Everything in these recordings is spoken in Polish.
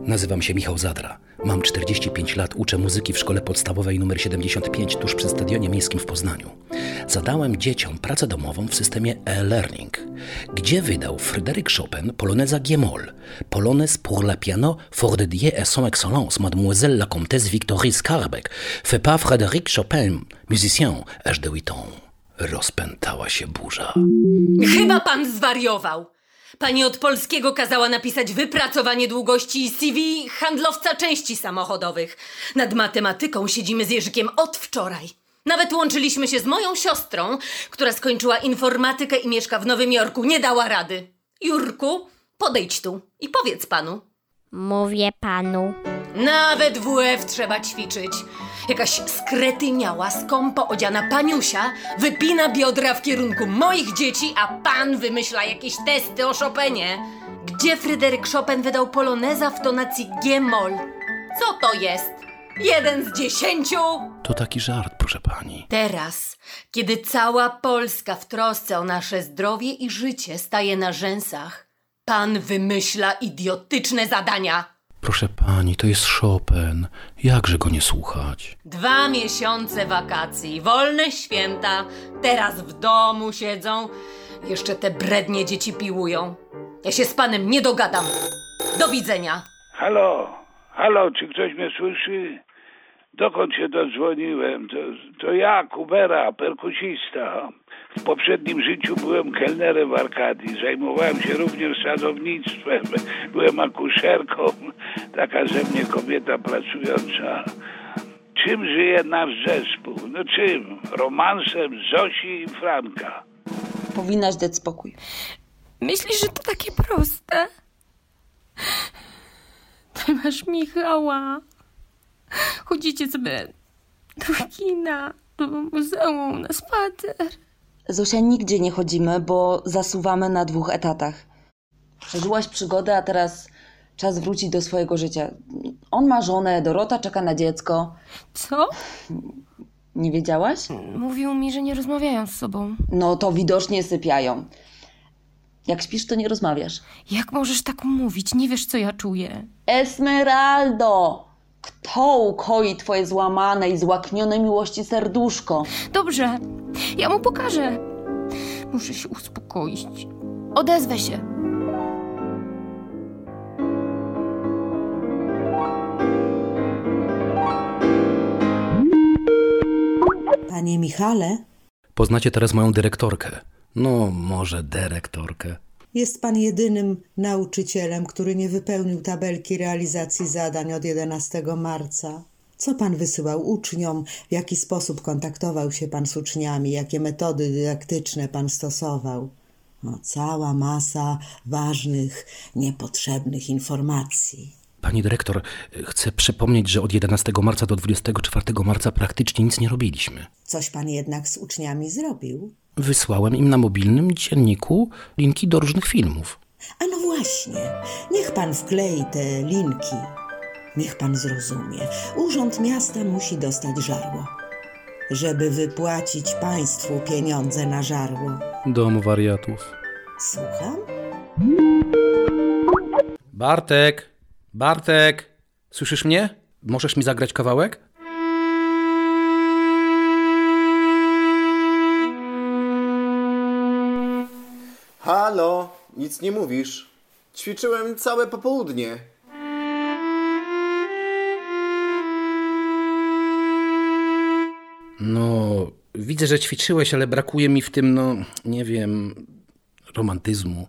Nazywam się Michał Zadra. Mam 45 lat, uczę muzyki w szkole podstawowej nr 75 tuż przy Stadionie Miejskim w Poznaniu. Zadałem dzieciom pracę domową w systemie e-learning, gdzie wydał Fryderyk Chopin poloneza G-moll, polonez pour la piano fort dédié à son excellence Mademoiselle la Comtesse Victorie Skarbek, fait pas Frédéric Chopin, musicien âge de 8 ans. Rozpętała się burza. Chyba pan zwariował. Pani od polskiego kazała napisać wypracowanie długości CV handlowca części samochodowych. Nad matematyką siedzimy z Jerzykiem od wczoraj. Nawet łączyliśmy się z moją siostrą, która skończyła informatykę i mieszka w Nowym Jorku. Nie dała rady. Jurku, podejdź tu i powiedz panu. Mówię panu. Nawet WF trzeba ćwiczyć. Jakaś skretyniała, skąpo odziana paniusia wypina biodra w kierunku moich dzieci, a pan wymyśla jakieś testy o Chopinie. Gdzie Fryderyk Chopin wydał poloneza w tonacji G-moll? Co to jest? 1 z 10? To taki żart, proszę pani. Teraz, kiedy cała Polska w trosce o nasze zdrowie i życie staje na rzęsach, pan wymyśla idiotyczne zadania. Proszę pani, to jest Chopin. Jakże go nie słuchać? 2 miesiące wakacji, wolne święta, teraz w domu siedzą. Jeszcze te brednie dzieci piłują. Ja się z panem nie dogadam. Do widzenia. Halo, czy ktoś mnie słyszy? Dokąd się dodzwoniłem? To ja, Kubera, perkusista. W poprzednim życiu byłem kelnerem w Arkadii. Zajmowałem się również sadownictwem. Byłem akuszerką. Taka ze mnie kobieta pracująca. Czym żyje nasz zespół? No czym? Romansem Zosi i Franka. Powinnaś dać spokój. Myślisz, że to takie proste? Ty masz Michała. Chodzicie sobie do kina, do muzeum, na spacer. Zosia, nigdzie nie chodzimy, bo zasuwamy na 2 etatach. Przeżyłaś przygodę, a teraz czas wrócić do swojego życia. On ma żonę, Dorota czeka na dziecko. Co? Nie wiedziałaś? Mówił mi, że nie rozmawiają z sobą. No to widocznie sypiają. Jak śpisz, to nie rozmawiasz. Jak możesz tak mówić? Nie wiesz, co ja czuję. Esmeraldo! Kto ukoi twoje złamane i złaknione miłości serduszko? Dobrze, ja mu pokażę. Muszę się uspokoić. Odezwę się. Panie Michale, Poznacie teraz moją dyrektorkę. No, może dyrektorkę. jest pan jedynym nauczycielem, który nie wypełnił tabelki realizacji zadań od 11 marca. Co pan wysyłał uczniom? W jaki sposób kontaktował się pan z uczniami? Jakie metody dydaktyczne pan stosował? No, cała masa ważnych, niepotrzebnych informacji. Pani dyrektor, chcę przypomnieć, że od 11 marca do 24 marca praktycznie nic nie robiliśmy. Coś pan jednak z uczniami zrobił? Wysłałem im na mobilnym dzienniku linki do różnych filmów. A no właśnie, niech pan wklei te linki. Niech pan zrozumie. Urząd Miasta musi dostać żarło, żeby wypłacić państwu pieniądze na żarło. Dom wariatów. Słucham? Bartek, słyszysz mnie? Możesz mi zagrać kawałek? Halo, nic nie mówisz. Ćwiczyłem całe popołudnie. No, widzę, że ćwiczyłeś, ale brakuje mi w tym, nie wiem, romantyzmu.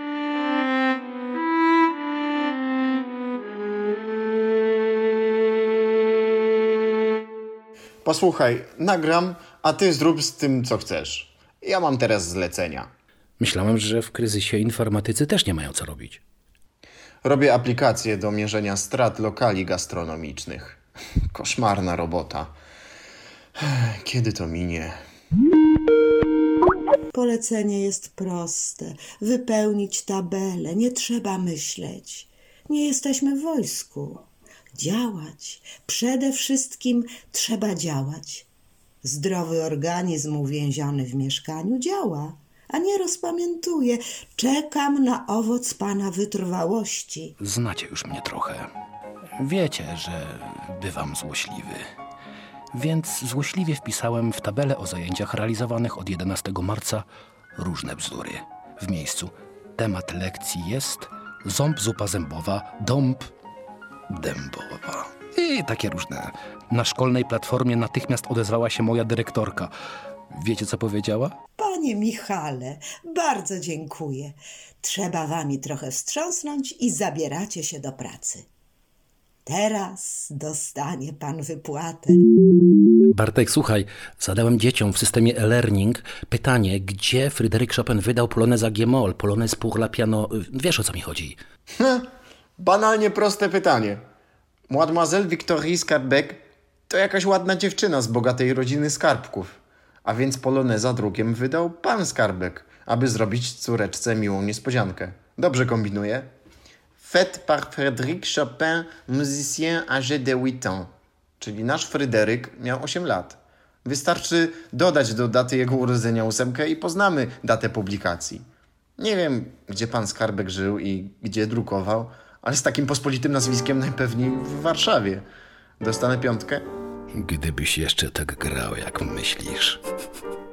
Posłuchaj, nagram, a ty zrób z tym, co chcesz. Ja mam teraz zlecenia. Myślałem, że w kryzysie informatycy też nie mają co robić. Robię aplikację do mierzenia strat lokali gastronomicznych. Koszmarna robota. Kiedy to minie? Polecenie jest proste. Wypełnić tabelę. Nie trzeba myśleć. Nie jesteśmy w wojsku. Działać. Przede wszystkim trzeba działać. Zdrowy organizm uwięziony w mieszkaniu działa, a nie rozpamiętuje. Czekam na owoc pana wytrwałości. Znacie już mnie trochę. Wiecie, że bywam złośliwy. Więc złośliwie wpisałem w tabelę o zajęciach realizowanych od 11 marca różne bzdury. W miejscu temat lekcji jest ząb, zupa zębowa, dąb, dębowa. I takie różne. Na szkolnej platformie natychmiast odezwała się moja dyrektorka. Wiecie, co powiedziała? Panie Michale, bardzo dziękuję. Trzeba wami trochę wstrząsnąć i zabieracie się do pracy. Teraz dostanie pan wypłatę. Bartek, słuchaj, zadałem dzieciom w systemie e-learning pytanie, gdzie Fryderyk Chopin wydał Poloneza G-moll, Polonez pour la piano... Wiesz, o co mi chodzi? Banalnie proste pytanie. Mademoiselle Victorie Skarbek to jakaś ładna dziewczyna z bogatej rodziny skarbków. A więc poloneza drukiem wydał pan Skarbek, aby zrobić córeczce miłą niespodziankę. Dobrze kombinuję? Fête par Frédéric Chopin, musicien âgé de 8 ans. Czyli nasz Fryderyk miał 8 lat. Wystarczy dodać do daty jego urodzenia 8 i poznamy datę publikacji. Nie wiem, gdzie pan Skarbek żył i gdzie drukował, ale z takim pospolitym nazwiskiem najpewniej w Warszawie. Dostanę 5? Gdybyś jeszcze tak grał, jak myślisz.